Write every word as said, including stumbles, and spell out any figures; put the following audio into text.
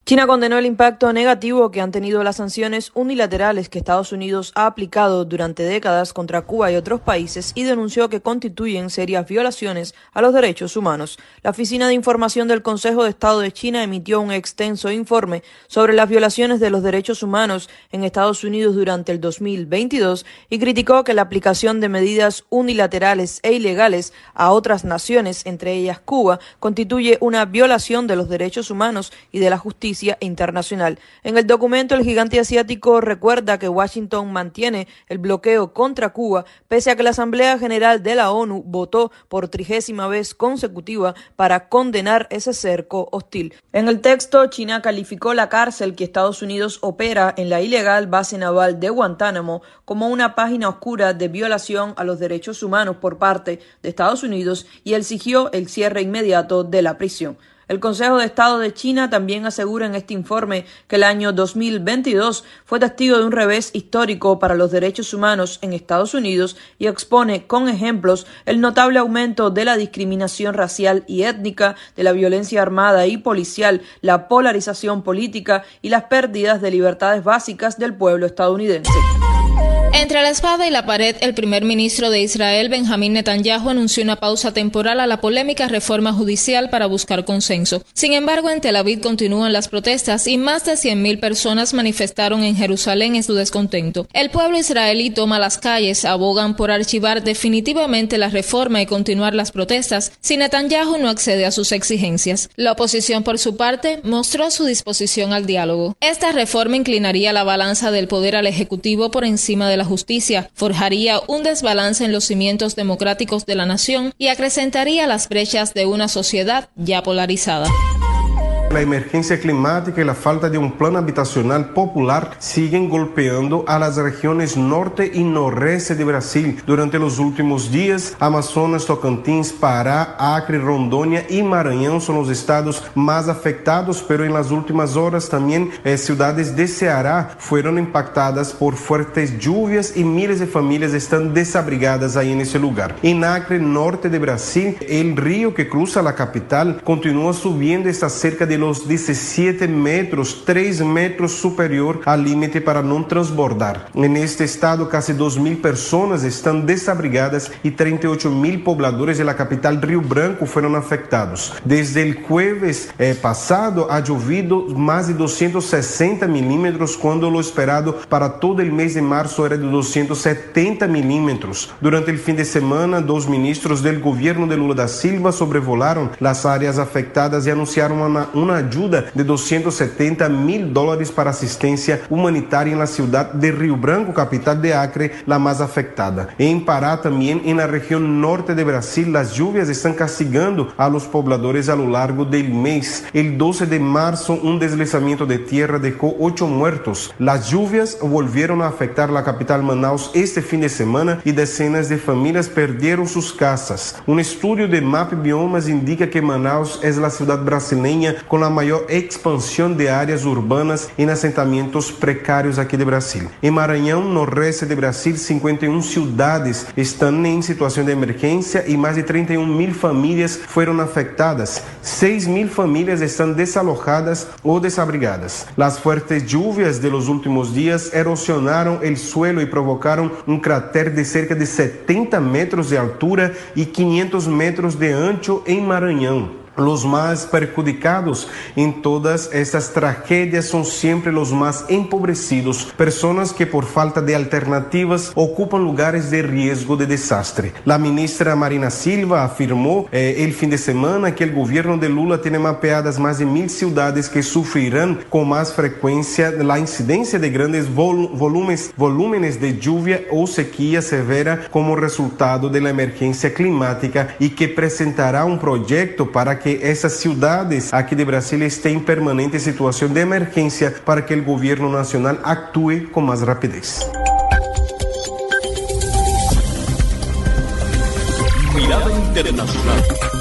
China condenó el impacto negativo que han tenido las sanciones unilaterales que Estados Unidos ha aplicado durante décadas contra Cuba y otros países y denunció que constituyen serias violaciones a los derechos humanos. La Oficina de Información del Consejo de Estado de China emitió un extenso informe sobre las violaciones de los derechos humanos en Estados Unidos durante el dos mil veintidós y criticó que la aplicación de medidas unilaterales e ilegales a otras naciones, entre ellas Cuba, constituye una violación de los derechos humanos y de la justicia internacional. En el documento, el gigante asiático recuerda que Washington mantiene el bloqueo contra Cuba, pese a que la Asamblea General de la ONU votó por trigésima vez consecutiva para condenar ese cerco hostil. En el texto, China calificó la cárcel que Estados Unidos opera en la ilegal base naval de Guantánamo como una página oscura de violación a los derechos humanos por parte de Estados Unidos y exigió el cierre inmediato de la prisión. El Consejo de Estado de China también asegura en este informe que el año dos mil veintidós fue testigo de un revés histórico para los derechos humanos en Estados Unidos y expone con ejemplos el notable aumento de la discriminación racial y étnica, de la violencia armada y policial, la polarización política y las pérdidas de libertades básicas del pueblo estadounidense. Entre la espada y la pared, el primer ministro de Israel, Benjamín Netanyahu, anunció una pausa temporal a la polémica reforma judicial para buscar consenso. Sin embargo, en Tel Aviv continúan las protestas y más de cien mil personas manifestaron en Jerusalén en su descontento. El pueblo israelí toma las calles, abogan por archivar definitivamente la reforma y continuar las protestas si Netanyahu no accede a sus exigencias. La oposición, por su parte, mostró su disposición al diálogo. Esta reforma inclinaría la balanza del poder al Ejecutivo por encima de la justicia, forjaría un desbalance en los cimientos democráticos de la nación y acrecentaría las brechas de una sociedad ya polarizada. La emergencia climática y la falta de un plan habitacional popular siguen golpeando a las regiones norte y noroeste de Brasil. Durante los últimos días, Amazonas, Tocantins, Pará, Acre, Rondônia y Maranhão son los estados más afectados, pero en las últimas horas también eh, ciudades de Ceará fueron impactadas por fuertes lluvias y miles de familias están desabrigadas ahí en ese lugar. En Acre, norte de Brasil, el río que cruza la capital continúa subiendo, está cerca de los diecisiete metros, tres metros superior al límite para no transbordar. En este estado, casi dos mil personas están desabrigadas y treinta y ocho mil pobladores de la capital Rio Branco fueron afectados. Desde el jueves eh, pasado ha llovido más de doscientos sesenta milímetros, cuando lo esperado para todo el mes de marzo era de doscientos setenta milímetros. Durante el fin de semana, dos ministros del gobierno de Lula da Silva sobrevolaron las áreas afectadas y anunciaron una, una una ayuda de doscientos setenta mil dólares para asistencia humanitaria en la ciudad de Rio Branco, capital de Acre, la más afectada. En Pará, también en la región norte de Brasil, las lluvias están castigando a los pobladores a lo largo del mes. El doce de marzo, un deslizamiento de tierra dejó ocho muertos. Las lluvias volvieron a afectar la capital Manaus este fin de semana y decenas de familias perdieron sus casas. Un estudio de Map Biomas indica que Manaus es la ciudad brasileña con la mayor expansión de áreas urbanas en asentamientos precarios aquí de Brasil. En Maranhão, noroeste de Brasil, cincuenta y una ciudades están en situación de emergencia y más de treinta y una mil familias fueron afectadas. seis mil familias están desalojadas o desabrigadas. Las fuertes lluvias de los últimos días erosionaron el suelo y provocaron un cráter de cerca de setenta metros de altura y quinientos metros de ancho en Maranhão. Los más perjudicados en todas estas tragedias son siempre los más empobrecidos, personas que por falta de alternativas ocupan lugares de riesgo de desastre. La ministra Marina Silva afirmó eh, el fin de semana que el gobierno de Lula tiene mapeadas más de mil ciudades que sufrirán con más frecuencia la incidencia de grandes vol volúmenes, volúmenes de lluvia o sequía severa como resultado de la emergencia climática y que presentará un proyecto para que que esas ciudades aquí de Brasil estén en permanente situación de emergencia para que el gobierno nacional actúe con más rapidez. Mirada Internacional.